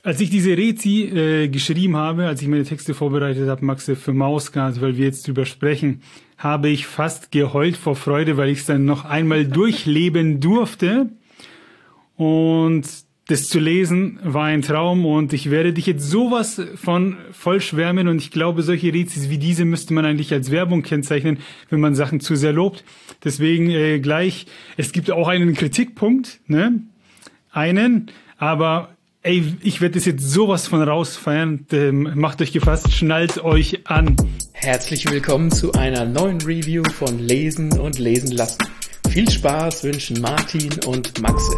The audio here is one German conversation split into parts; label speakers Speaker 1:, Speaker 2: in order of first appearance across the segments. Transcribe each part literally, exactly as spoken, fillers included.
Speaker 1: Als ich diese Rezi äh, geschrieben habe, als ich meine Texte vorbereitet habe, Maxe, für Mausgard, weil wir jetzt drüber sprechen, habe ich fast geheult vor Freude, weil ich es dann noch einmal durchleben durfte. Und das zu lesen war ein Traum und ich werde dich jetzt sowas von voll schwärmen und ich glaube, solche Rezis wie diese müsste man eigentlich als Werbung kennzeichnen, wenn man Sachen zu sehr lobt. Deswegen äh, gleich, es gibt auch einen Kritikpunkt, ne? Einen, aber ey, ich werde das jetzt sowas von rausfeiern. Ähm, macht euch gefasst, schnallt euch an.
Speaker 2: Herzlich willkommen zu einer neuen Review von Lesen und Lesen lassen. Viel Spaß wünschen Martin und Maxe.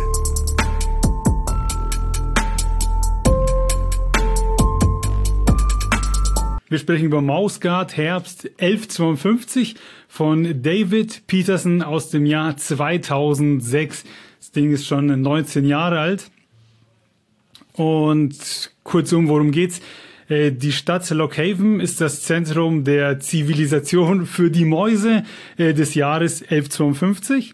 Speaker 1: Wir sprechen über Mausgard, Herbst elfhundertzweiundfünfzig von David Peterson aus dem Jahr zweitausendsechs. Das Ding ist schon neunzehn Jahre alt. Und kurzum, worum geht's? Die Stadt Lockhaven ist das Zentrum der Zivilisation für die Mäuse des Jahres elfhundertzweiundfünfzig.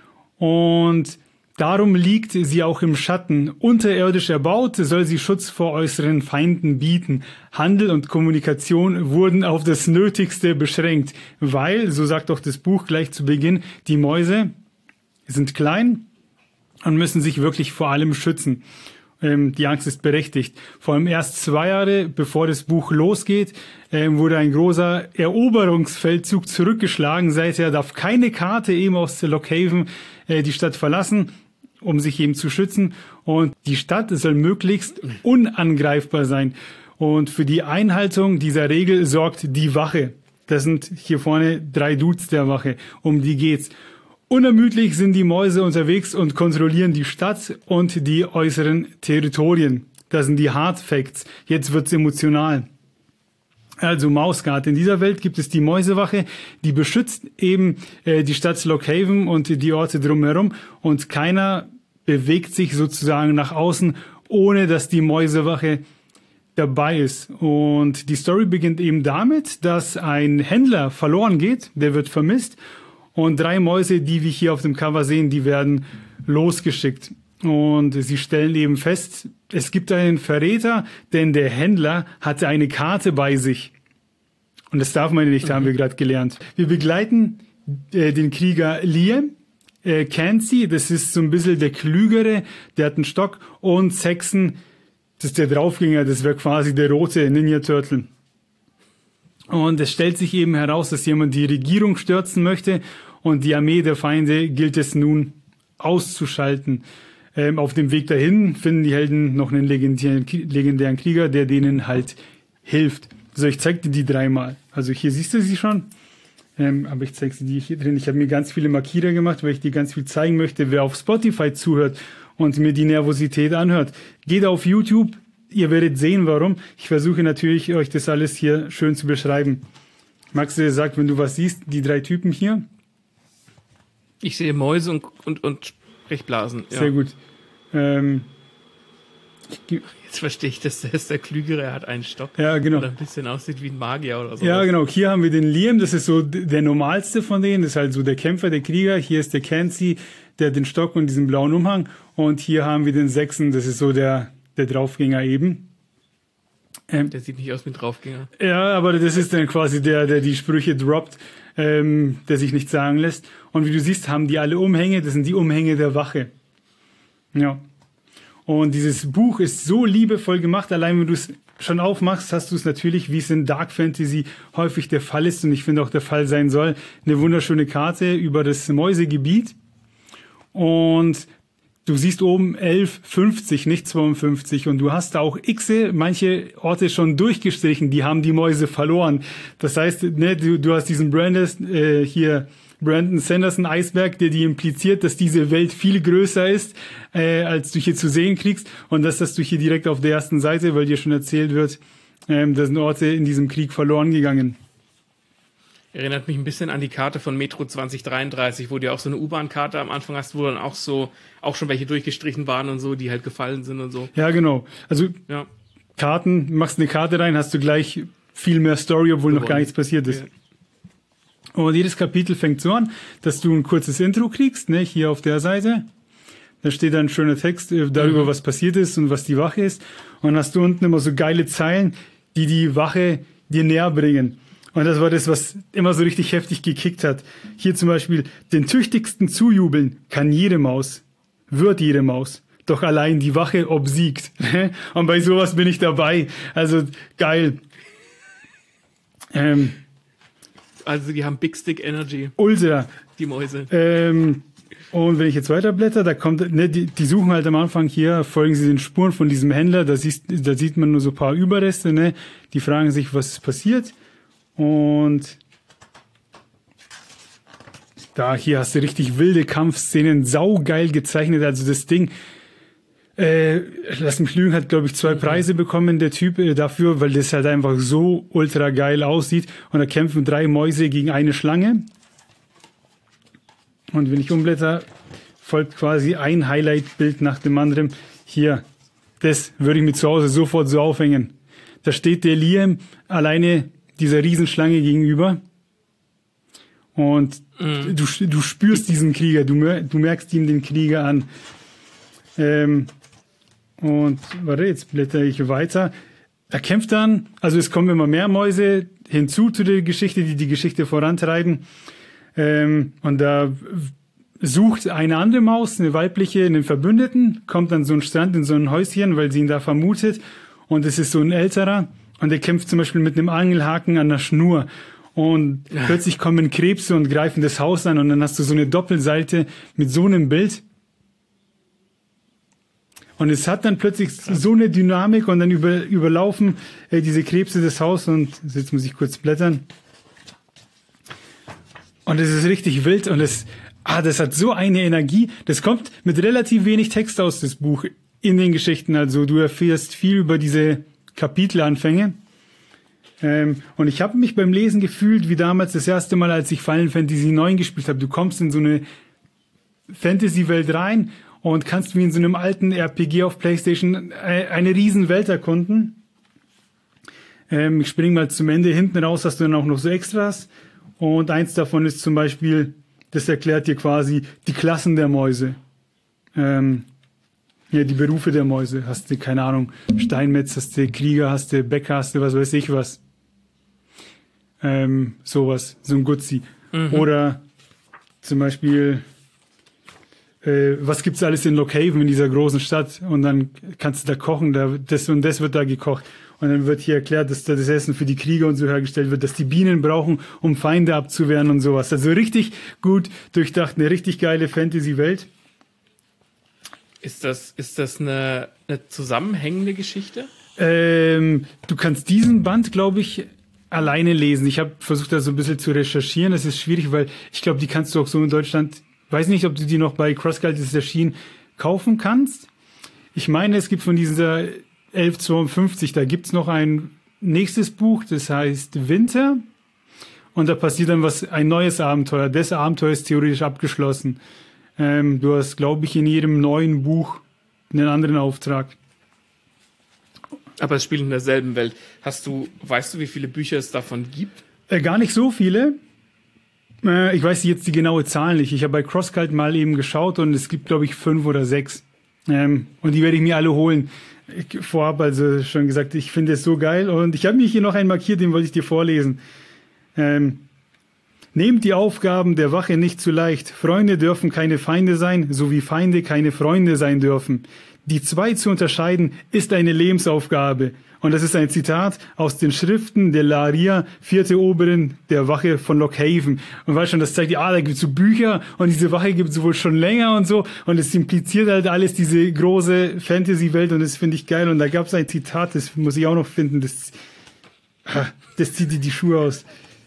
Speaker 1: Und darum liegt sie auch im Schatten. Unterirdisch erbaut, soll sie Schutz vor äußeren Feinden bieten. Handel und Kommunikation wurden auf das Nötigste beschränkt, weil, so sagt auch das Buch gleich zu Beginn, die Mäuse sind klein und müssen sich wirklich vor allem schützen. Ähm, die Angst ist berechtigt. Vor allem erst zwei Jahre, bevor das Buch losgeht, ähm, wurde ein großer Eroberungsfeldzug zurückgeschlagen. Seither darf keine Karte eben aus Lockhaven äh, die Stadt verlassen, um sich eben zu schützen. Und die Stadt soll möglichst unangreifbar sein. Und für die Einhaltung dieser Regel sorgt die Wache. Das sind hier vorne drei Dudes der Wache. Um die geht's. Unermüdlich sind die Mäuse unterwegs und kontrollieren die Stadt und die äußeren Territorien. Das sind die Hard Facts. Jetzt wird's emotional. Also Mausgard. In dieser Welt gibt es die Mäusewache, die beschützt eben äh, die Stadt Lockhaven und die Orte drumherum und keiner bewegt sich sozusagen nach außen, ohne dass die Mäusewache dabei ist. Und die Story beginnt eben damit, dass ein Händler verloren geht, der wird vermisst und drei Mäuse, die wir hier auf dem Cover sehen, die werden losgeschickt. Und sie stellen eben fest, es gibt einen Verräter, denn der Händler hatte eine Karte bei sich. Und das darf man nicht, mhm. haben wir gerade gelernt. Wir begleiten äh, den Krieger Liam, äh, Kansi, das ist so ein bisschen der Klügere, der hat einen Stock, und Saxon, das ist der Draufgänger, das wäre quasi der rote Ninja Turtle. Und es stellt sich eben heraus, dass jemand die Regierung stürzen möchte und die Armee der Feinde gilt es nun auszuschalten. Ähm, auf dem Weg dahin finden die Helden noch einen legendären, legendären Krieger, der denen halt hilft. So, ich zeig dir die dreimal. Also hier siehst du sie schon, ähm, aber ich zeige sie dir hier drin. Ich habe mir ganz viele Markierer gemacht, weil ich dir ganz viel zeigen möchte. Wer auf Spotify zuhört und mir die Nervosität anhört, geht auf YouTube. Ihr werdet sehen, warum. Ich versuche natürlich, euch das alles hier schön zu beschreiben. Max sagt, wenn du was siehst, die drei Typen hier.
Speaker 2: Ich sehe Mäuse und, und, und Sprechblasen. Ja.
Speaker 1: Sehr gut. Ähm, ich,
Speaker 2: Jetzt verstehe ich, dass der, ist der Klügere, er hat einen Stock.
Speaker 1: Ja, genau.
Speaker 2: Oder ein bisschen aussieht wie ein Magier oder so.
Speaker 1: Ja, genau. Hier haben wir den Liam, das ist so der normalste von denen. Das ist halt so der Kämpfer, der Krieger. Hier ist der Kansi, der hat den Stock und diesen blauen Umhang. Und hier haben wir den Saxon, das ist so der, der Draufgänger eben.
Speaker 2: Ähm, der sieht nicht aus wie ein Draufgänger.
Speaker 1: Ja, aber das ist dann quasi der, der die Sprüche droppt, ähm, der sich nicht sagen lässt. Und wie du siehst, haben die alle Umhänge. Das sind die Umhänge der Wache. Ja. Und dieses Buch ist so liebevoll gemacht. Allein wenn du es schon aufmachst, hast du es natürlich, wie es in Dark Fantasy häufig der Fall ist und ich finde auch der Fall sein soll, eine wunderschöne Karte über das Mäusegebiet. Und du siehst oben elf fünfzig, nicht zweiundfünfzig. Und du hast da auch Xe, manche Orte schon durchgestrichen, die haben die Mäuse verloren. Das heißt, ne, du, du hast diesen Brandon, äh, hier Brandon Sanderson Eisberg, der dir impliziert, dass diese Welt viel größer ist, äh, als du hier zu sehen kriegst. Und das hast du hier direkt auf der ersten Seite, weil dir schon erzählt wird, ähm, da sind Orte in diesem Krieg verloren gegangen.
Speaker 2: Erinnert mich ein bisschen an die Karte von Metro zwanzig dreiunddreißig, wo du auch so eine U-Bahn-Karte am Anfang hast, wo dann auch so, auch schon welche durchgestrichen waren und so, die halt gefallen sind und so.
Speaker 1: Ja, genau. Also,
Speaker 2: ja.
Speaker 1: Karten, machst eine Karte rein, hast du gleich viel mehr Story, obwohl Gewonnen. noch gar nichts passiert ist. Ja. Und jedes Kapitel fängt so an, dass du ein kurzes Intro kriegst, ne, hier auf der Seite. Da steht dann ein schöner Text äh, darüber, mhm. was passiert ist und was die Wache ist. Und dann hast du unten immer so geile Zeilen, die die Wache dir näher bringen. Und das war das, was immer so richtig heftig gekickt hat. Hier zum Beispiel, den tüchtigsten zujubeln kann jede Maus, wird jede Maus. Doch allein die Wache obsiegt. Und bei sowas bin ich dabei. Also geil. Ähm,
Speaker 2: also die haben Big Stick Energy.
Speaker 1: Ultra.
Speaker 2: Die Mäuse.
Speaker 1: Ähm, und wenn ich jetzt weiterblätter, da kommt, ne, die, die suchen halt am Anfang hier, folgen sie den Spuren von diesem Händler, da, siehst, da sieht man nur so ein paar Überreste, ne? Die fragen sich, was ist passiert. Und da hier hast du richtig wilde Kampfszenen, saugeil gezeichnet. Also das Ding, äh, lass mich lügen, hat glaube ich zwei Preise bekommen, der Typ äh, dafür, weil das halt einfach so ultra geil aussieht. Und da kämpfen drei Mäuse gegen eine Schlange. Und wenn ich umblätter, folgt quasi ein Highlight-Bild nach dem anderen. Hier, das würde ich mir zu Hause sofort so aufhängen. Da steht der Liam alleine dieser Riesenschlange gegenüber. Und mhm. du, du spürst diesen Krieger, du, du merkst ihm den Krieger an. Ähm, und warte, jetzt blätter ich weiter. Er kämpft dann, also es kommen immer mehr Mäuse hinzu zu der Geschichte, die die Geschichte vorantreiben. Ähm, und da sucht eine andere Maus, eine weibliche, einen Verbündeten, kommt an so einen Strand in so ein Häuschen, weil sie ihn da vermutet. Und es ist so ein älterer. Und der kämpft zum Beispiel mit einem Angelhaken an der Schnur. Und ja. plötzlich kommen Krebse und greifen das Haus an. Und dann hast du so eine Doppelseite mit so einem Bild. Und es hat dann plötzlich so eine Dynamik und dann über, überlaufen äh, diese Krebse das Haus. Und jetzt muss ich kurz blättern. Und es ist richtig wild. Und es, ah, das hat so eine Energie. Das kommt mit relativ wenig Text aus, das Buch, in den Geschichten. Also du erfährst viel über diese Kapitelanfänge. Ähm, und ich habe mich beim Lesen gefühlt, wie damals das erste Mal, als ich Final Fantasy neun gespielt habe. Du kommst in so eine Fantasy-Welt rein und kannst wie in so einem alten R P G auf PlayStation eine, eine riesen Welt erkunden. Ähm, ich springe mal zum Ende. Hinten raus hast du dann auch noch so Extras. Und eins davon ist zum Beispiel, das erklärt dir quasi die Klassen der Mäuse. Ähm, Ja, die Berufe der Mäuse. Hast du, keine Ahnung, Steinmetz, hast du Krieger, hast du Bäcker, hast du was weiß ich was. Ähm, sowas, so ein Gutzi. Mhm. Oder zum Beispiel, äh, was gibt's alles in Lockhaven, in dieser großen Stadt? Und dann kannst du da kochen, da, das und das wird da gekocht. Und dann wird hier erklärt, dass da das Essen für die Krieger und so hergestellt wird, dass die Bienen brauchen, um Feinde abzuwehren und sowas. Also richtig gut durchdacht, eine richtig geile Fantasy-Welt.
Speaker 2: Ist das, ist das eine, eine zusammenhängende Geschichte?
Speaker 1: Ähm, du kannst diesen Band, glaube ich, alleine lesen. Ich habe versucht, da so ein bisschen zu recherchieren. Das ist schwierig, weil ich glaube, die kannst du auch so in Deutschland, weiß nicht, ob du die noch bei CrossCult, das ist erschienen, kaufen kannst. Ich meine, es gibt von dieser elf zweiundfünfzig, da gibt's noch ein nächstes Buch, das heißt Winter. Und da passiert dann was, ein neues Abenteuer. Das Abenteuer ist theoretisch abgeschlossen. Ähm, du hast, glaube ich, in jedem neuen Buch einen anderen Auftrag.
Speaker 2: Aber es spielt in derselben Welt. Hast du, weißt du, wie viele Bücher es davon gibt?
Speaker 1: Äh, gar nicht so viele. Äh, ich weiß jetzt die genaue Zahl nicht. Ich habe bei CrossCult mal eben geschaut und es gibt, glaube ich, fünf oder sechs. Ähm, und die werde ich mir alle holen. Ich, vorab also schon gesagt, ich finde es so geil. Und ich habe mir hier noch einen markiert, den wollte ich dir vorlesen. Ähm, Nehmt die Aufgaben der Wache nicht zu leicht. Freunde dürfen keine Feinde sein, so wie Feinde keine Freunde sein dürfen. Die zwei zu unterscheiden, ist eine Lebensaufgabe. Und das ist ein Zitat aus den Schriften der Laria, vierte Oberin der Wache von Lockhaven. Und weißt schon, das zeigt ja, ah, da gibt's so Bücher und diese Wache gibt's wohl schon länger und so. Und es impliziert halt alles diese große Fantasy-Welt und das finde ich geil. Und da gab's ein Zitat, das muss ich auch noch finden, das, das zieht dir die Schuhe aus.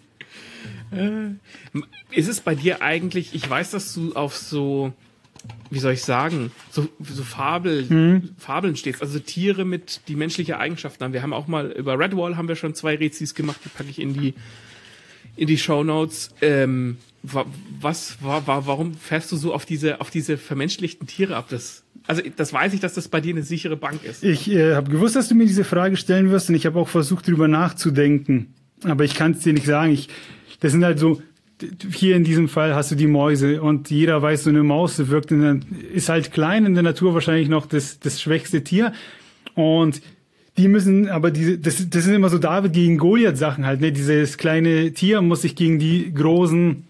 Speaker 2: Ist es bei dir eigentlich, ich weiß, dass du auf so, wie soll ich sagen, so, so Fabel, mhm. Fabeln stehst, also Tiere mit, die menschliche Eigenschaften haben. Wir haben auch mal, über Redwall haben wir schon zwei Rezis gemacht, die packe ich in die, in die Shownotes. Ähm, was, war, war, warum fährst du so auf diese, auf diese vermenschlichten Tiere ab? Das, also, das weiß ich, dass das bei dir eine sichere Bank ist.
Speaker 1: Ich äh, habe gewusst, dass du mir diese Frage stellen wirst und ich habe auch versucht, drüber nachzudenken. Aber ich kann es dir nicht sagen. Ich, Das sind halt so hier in diesem Fall hast du die Mäuse und jeder weiß, so eine Maus wirkt in der, ist halt klein in der Natur wahrscheinlich noch das, das schwächste Tier und die müssen, aber diese, das, das sind immer so David gegen Goliath Sachen halt, ne? Dieses kleine Tier muss sich gegen die großen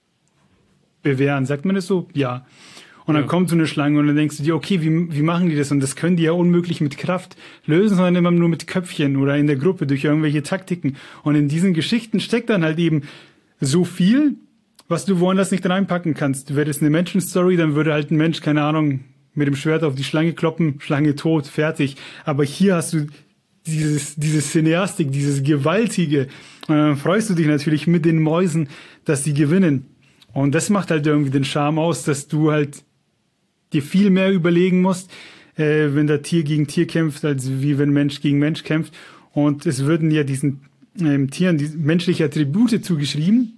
Speaker 1: bewähren. Sagt man das so? Ja. Und dann ja. kommt so eine Schlange und dann denkst du dir, okay, wie, wie machen die das? Und das können die ja unmöglich mit Kraft lösen, sondern immer nur mit Köpfchen oder in der Gruppe durch irgendwelche Taktiken. Und in diesen Geschichten steckt dann halt eben so viel, was du woanders nicht reinpacken kannst. Wäre das eine Menschenstory, dann würde halt ein Mensch, keine Ahnung, mit dem Schwert auf die Schlange kloppen, Schlange tot, fertig. Aber hier hast du dieses, dieses Cineastik, dieses Gewaltige. Und dann freust du dich natürlich mit den Mäusen, dass sie gewinnen. Und das macht halt irgendwie den Charme aus, dass du halt dir viel mehr überlegen musst, äh, wenn da Tier gegen Tier kämpft, als wie wenn Mensch gegen Mensch kämpft. Und es würden ja diesen ähm, Tieren die menschliche Attribute zugeschrieben.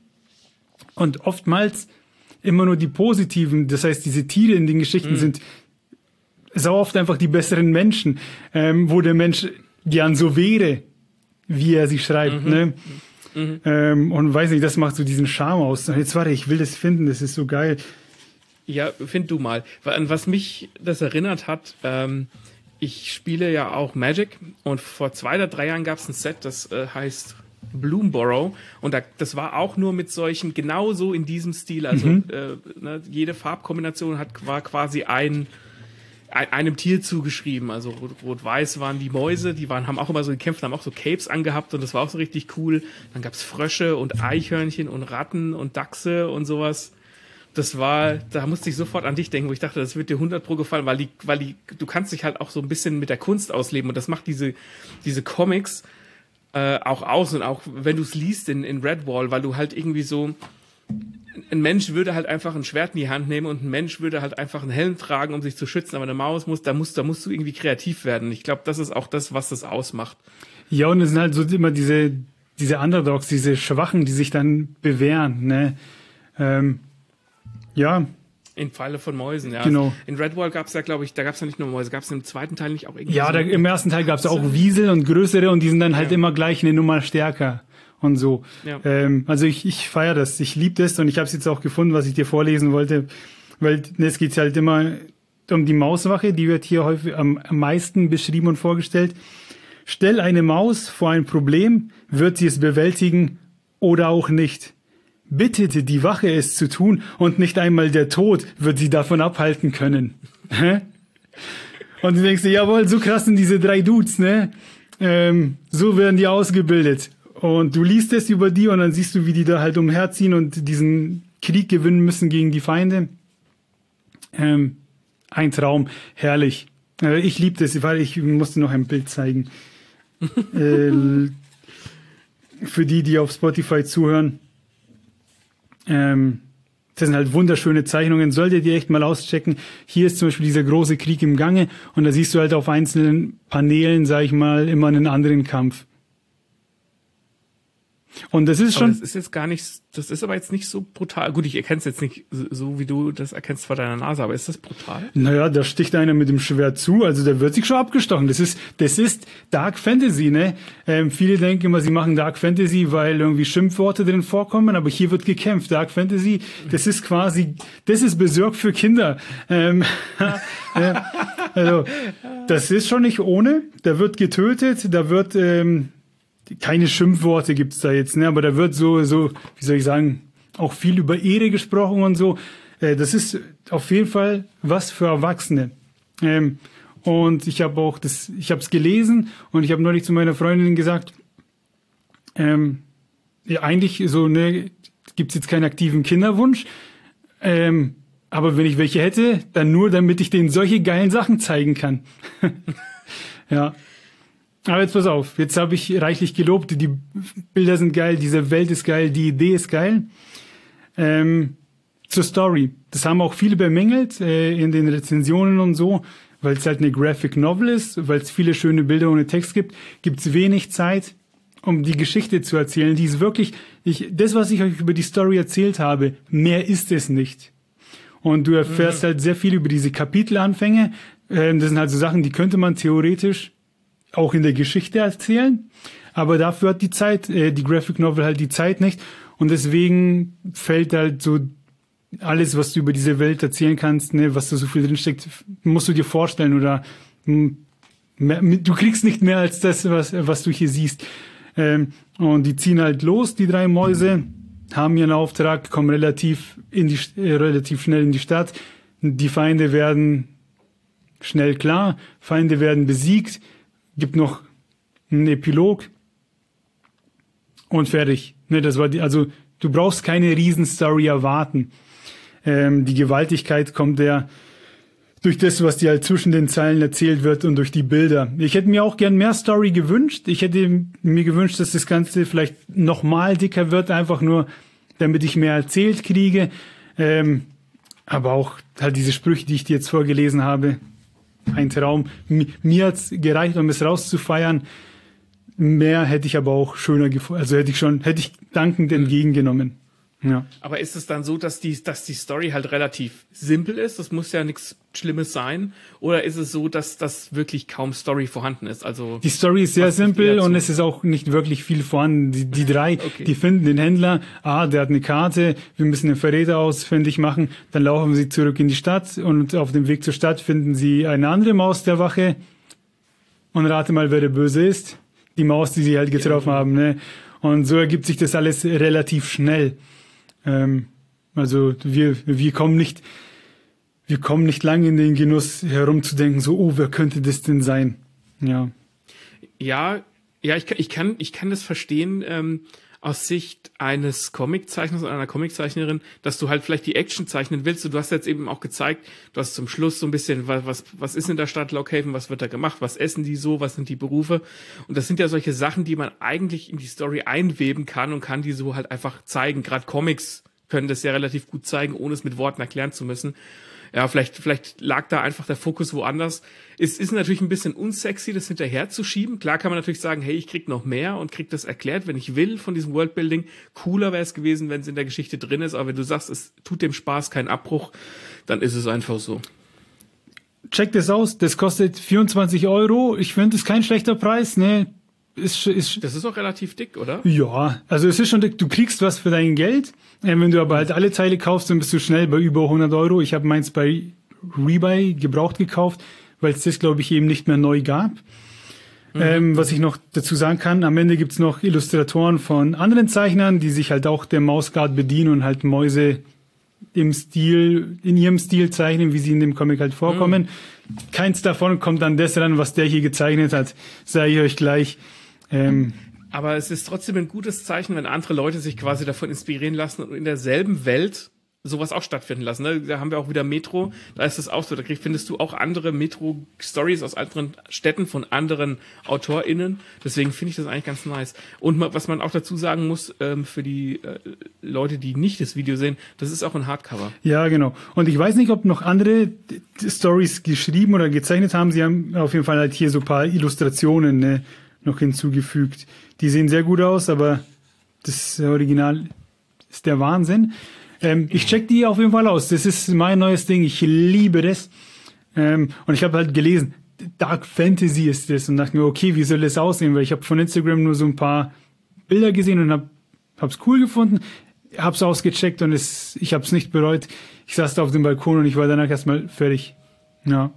Speaker 1: Und oftmals immer nur die positiven, das heißt, diese Tiere in den Geschichten mhm. sind sau oft einfach die besseren Menschen, ähm, wo der Mensch gern so wäre, wie er sie schreibt, mhm. ne? Mhm. Ähm, und weiß nicht, das macht so diesen Charme aus. Jetzt warte, ich will das finden, das ist so geil.
Speaker 2: Ja, find du mal. An was mich das erinnert hat, ähm, ich spiele ja auch Magic und vor zwei oder drei Jahren gab es ein Set, das äh, heißt Bloomborough und da, das war auch nur mit solchen, genauso in diesem Stil, also mhm. äh, ne, jede Farbkombination hat, war quasi ein einem Tier zugeschrieben, also rot-weiß waren die Mäuse, die waren, haben auch immer so gekämpft, haben auch so Capes angehabt und das war auch so richtig cool. Dann gab's Frösche und Eichhörnchen und Ratten und Dachse und sowas. Das war, da musste ich sofort an dich denken, wo ich dachte, das wird dir hundert pro gefallen, weil die, weil die, du kannst dich halt auch so ein bisschen mit der Kunst ausleben und das macht diese, diese Comics äh, auch aus und auch wenn du es liest in, in Redwall, weil du halt irgendwie so, ein Mensch würde halt einfach ein Schwert in die Hand nehmen und ein Mensch würde halt einfach einen Helm tragen, um sich zu schützen, aber eine Maus muss, da musst, da musst du irgendwie kreativ werden. Ich glaube, das ist auch das, was das ausmacht.
Speaker 1: Ja, und es sind halt so immer diese, diese Underdogs, diese Schwachen, die sich dann bewähren, ne? Ähm, ja.
Speaker 2: In Falle von Mäusen, ja.
Speaker 1: Genau.
Speaker 2: In Redwall gab es ja, glaube ich, da gab es ja nicht nur Mäuse, gab es im zweiten Teil nicht auch irgendwie.
Speaker 1: Ja,
Speaker 2: so
Speaker 1: da, im ersten Teil gab es auch Wiesel und größere und die sind dann halt ja. immer gleich eine Nummer stärker. Und so. Ja. Ähm, also ich, ich feiere das, ich liebe das und ich habe es jetzt auch gefunden, was ich dir vorlesen wollte, weil ne, es geht halt immer um die Mauswache, die wird hier häufig am, am meisten beschrieben und vorgestellt. Stell eine Maus vor ein Problem, wird sie es bewältigen oder auch nicht. Bittete die Wache es zu tun und nicht einmal der Tod wird sie davon abhalten können. Und du denkst dir, jawohl, so krass sind diese drei Dudes, ne? Ähm, so werden die ausgebildet. Und du liest es über die und dann siehst du, wie die da halt umherziehen und diesen Krieg gewinnen müssen gegen die Feinde. Ähm, ein Traum, herrlich. Äh, ich liebe das, weil ich musste noch ein Bild zeigen. äh, für die, die auf Spotify zuhören. Ähm, das sind halt wunderschöne Zeichnungen, solltet ihr echt mal auschecken. Hier ist zum Beispiel dieser große Krieg im Gange und da siehst du halt auf einzelnen Paneelen, sag ich mal, immer einen anderen Kampf. Und das ist schon.
Speaker 2: Aber das ist jetzt gar nicht, das ist aber jetzt nicht so brutal. Gut, ich erkenne es jetzt nicht so, so, wie du das erkennst vor deiner Nase, aber ist das brutal?
Speaker 1: Naja, da sticht einer mit dem Schwert zu, also der wird sich schon abgestochen. Das ist, das ist Dark Fantasy, ne? Ähm, viele denken immer, sie machen Dark Fantasy, weil irgendwie Schimpfworte drin vorkommen, aber hier wird gekämpft. Dark Fantasy, das ist quasi, das ist Berserk für Kinder. Ähm, äh, also, das ist schon nicht ohne. Da wird getötet, da wird, ähm, keine Schimpfworte gibt's da jetzt, ne? Aber da wird so, so, wie soll ich sagen, auch viel über Ehre gesprochen und so. Äh, das ist auf jeden Fall was für Erwachsene. Ähm, und ich habe auch das, ich habe es gelesen und ich habe neulich zu meiner Freundin gesagt, ähm, ja, eigentlich so, ne, gibt's jetzt keinen aktiven Kinderwunsch. Ähm, aber wenn ich welche hätte, dann nur, damit ich denen solche geilen Sachen zeigen kann. Ja. Aber jetzt pass auf, jetzt habe ich reichlich gelobt, die Bilder sind geil, diese Welt ist geil, die Idee ist geil. Ähm, zur Story, das haben auch viele bemängelt äh, in den Rezensionen und so, weil es halt eine Graphic Novel ist, weil es viele schöne Bilder ohne Text gibt, gibt es wenig Zeit, um die Geschichte zu erzählen. Die ist wirklich, ich, das, was ich euch über die Story erzählt habe, mehr ist es nicht. Und du erfährst mhm. halt sehr viel über diese Kapitelanfänge. Ähm, das sind halt so Sachen, die könnte man theoretisch auch in der Geschichte erzählen, aber dafür hat die Zeit, äh, die Graphic Novel halt die Zeit nicht Und deswegen fällt halt so alles, was du über diese Welt erzählen kannst, ne, was da so viel drinsteckt, musst du dir vorstellen oder m, mehr, du kriegst nicht mehr als das, was, was du hier siehst. Ähm, und die ziehen halt los, die drei Mäuse, haben ihren Auftrag, kommen relativ in die äh, relativ schnell in die Stadt. Die Feinde werden schnell klar, Feinde werden besiegt, gibt noch einen Epilog und fertig. Ne, das war die, also du brauchst keine Riesenstory erwarten. Ähm, die Gewaltigkeit kommt ja durch das, was dir halt zwischen den Zeilen erzählt wird und durch die Bilder. Ich hätte mir auch gern mehr Story gewünscht. Ich hätte mir gewünscht, dass das Ganze vielleicht nochmal dicker wird, einfach nur, damit ich mehr erzählt kriege. Ähm, aber auch halt diese Sprüche, die ich dir jetzt vorgelesen habe. Ein Traum. M- mir hat's gereicht, um es rauszufeiern. Mehr hätte ich aber auch schöner gefunden. Also hätte ich schon, hätte ich dankend entgegengenommen. Ja.
Speaker 2: Aber ist es dann so, dass die, dass die Story halt relativ simpel ist? Das muss ja nichts Schlimmes sein. Oder ist es so, dass das wirklich kaum Story vorhanden ist? Also
Speaker 1: die Story ist sehr simpel und es ist auch nicht wirklich viel vorhanden. Die, die drei, okay. die finden den Händler. Ah, der hat eine Karte. Wir müssen den Verräter ausfindig machen. Dann laufen sie zurück in die Stadt und auf dem Weg zur Stadt finden sie eine andere Maus der Wache. Und rate mal, wer der Böse ist. Die Maus, die sie halt getroffen ja. haben. Ne? Und so ergibt sich das alles relativ schnell. Ähm, also wir wir kommen nicht wir kommen nicht lange in den Genuss herumzudenken, so oh, wer könnte das denn sein? Ja.
Speaker 2: Ja, ja, ich kann ich kann ich kann das verstehen ähm, aus Sicht eines Comiczeichners oder einer Comiczeichnerin, dass du halt vielleicht die Action zeichnen willst. Und du hast jetzt eben auch gezeigt, du hast zum Schluss so ein bisschen, was was was ist in der Stadt Lockhaven, was wird da gemacht, was essen die so, was sind die Berufe? Und das sind ja solche Sachen, die man eigentlich in die Story einweben kann und kann die so halt einfach zeigen. Gerade Comics können das ja relativ gut zeigen, ohne es mit Worten erklären zu müssen. Ja, vielleicht, vielleicht lag da einfach der Fokus woanders. Es ist natürlich ein bisschen unsexy, das hinterher zu schieben. Klar kann man natürlich sagen, hey, ich krieg noch mehr und krieg das erklärt, wenn ich will, von diesem Worldbuilding. Cooler wäre es gewesen, wenn es in der Geschichte drin ist. Aber wenn du sagst, es tut dem Spaß keinen Abbruch, dann ist es einfach so.
Speaker 1: Check das aus, das kostet vierundzwanzig Euro. Ich finde, das ist kein schlechter Preis, ne? Ist, ist,
Speaker 2: das ist auch relativ dick, oder?
Speaker 1: Ja, also es ist schon dick. Du kriegst was für dein Geld. Äh, wenn du aber halt alle Teile kaufst, dann bist du schnell bei über hundert Euro. Ich habe meins bei Rebuy gebraucht gekauft, weil es das, glaube ich, eben nicht mehr neu gab. Mhm. Ähm, was ich noch dazu sagen kann, am Ende gibt's noch Illustratoren von anderen Zeichnern, die sich halt auch der Mausguard bedienen und halt Mäuse im Stil, in ihrem Stil zeichnen, wie sie in dem Comic halt vorkommen. Mhm. Keins davon kommt an das ran, was der hier gezeichnet hat, sage ich euch gleich. Ähm,
Speaker 2: Aber es ist trotzdem ein gutes Zeichen, wenn andere Leute sich quasi davon inspirieren lassen und in derselben Welt sowas auch stattfinden lassen. Ne? Da haben wir auch wieder Metro, da ist es auch so, da krieg, findest du auch andere Metro-Stories aus anderen Städten von anderen AutorInnen. Deswegen finde ich das eigentlich ganz nice. Und ma, was man auch dazu sagen muss, ähm, für die äh, Leute, die nicht das Video sehen, das ist auch ein Hardcover.
Speaker 1: Ja, genau. Und ich weiß nicht, ob noch andere Stories geschrieben oder gezeichnet haben. Sie haben auf jeden Fall halt hier so ein paar Illustrationen, ne, noch hinzugefügt. Die sehen sehr gut aus, aber das Original ist der Wahnsinn. Ähm, ich check die auf jeden Fall aus. Das ist mein neues Ding. Ich liebe das. Ähm, und ich habe halt gelesen, Dark Fantasy ist das. Und dachte mir, okay, wie soll das aussehen? Weil ich habe von Instagram nur so ein paar Bilder gesehen und hab, hab's cool gefunden. Hab's ausgecheckt und es, ich hab's nicht bereut. Ich saß da auf dem Balkon und ich war danach erstmal fertig. Ja.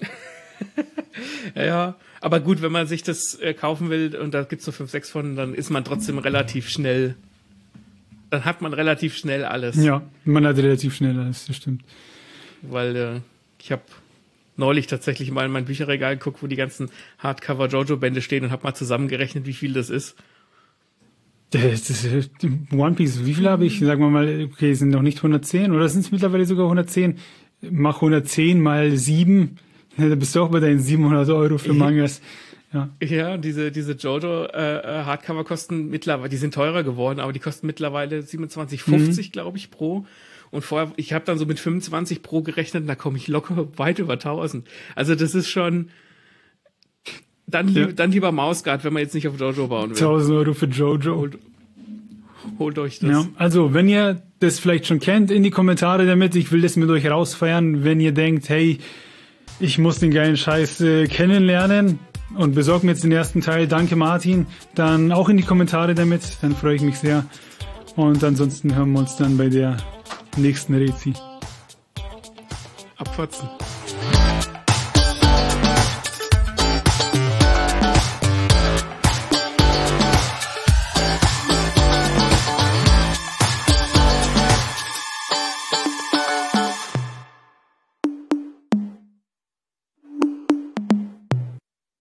Speaker 2: Ja, aber gut, wenn man sich das äh, kaufen will und da gibt's nur fünf, sechs von, dann ist man trotzdem relativ schnell, dann hat man relativ schnell alles.
Speaker 1: Ja, man hat relativ schnell alles, das stimmt.
Speaker 2: Weil äh, ich habe neulich tatsächlich mal in mein Bücherregal geguckt, wo die ganzen Hardcover-Jojo-Bände stehen und habe mal zusammengerechnet, wie viel das ist.
Speaker 1: Das ist One Piece, wie viel habe ich? Sagen wir mal, okay, sind noch nicht hundertzehn oder sind es mittlerweile sogar hundertzehn? Mach hundertzehn mal sieben. Ja, da bist du auch bei deinen siebenhundert Euro für Mangas. Ja,
Speaker 2: ja, diese diese Jojo äh, Hardcover kosten mittlerweile, die sind teurer geworden, aber die kosten mittlerweile siebenundzwanzig fünfzig, mhm. glaube ich, pro. Und vorher, ich habe dann so mit fünfundzwanzig pro gerechnet, und da komme ich locker weit über tausend. Also das ist schon dann, lieb, ja. dann lieber Mausguard, wenn man jetzt nicht auf Jojo bauen will.
Speaker 1: tausend Euro für Jojo.
Speaker 2: Holt, holt euch das.
Speaker 1: Ja, also wenn ihr das vielleicht schon kennt, in die Kommentare damit. Ich will das mit euch rausfeiern, wenn ihr denkt, hey, ich muss den geilen Scheiß äh, kennenlernen und besorge mir jetzt den ersten Teil. Danke, Martin. Dann auch in die Kommentare damit. Dann freue ich mich sehr. Und ansonsten hören wir uns dann bei der nächsten Rezi.
Speaker 2: Abfatzen.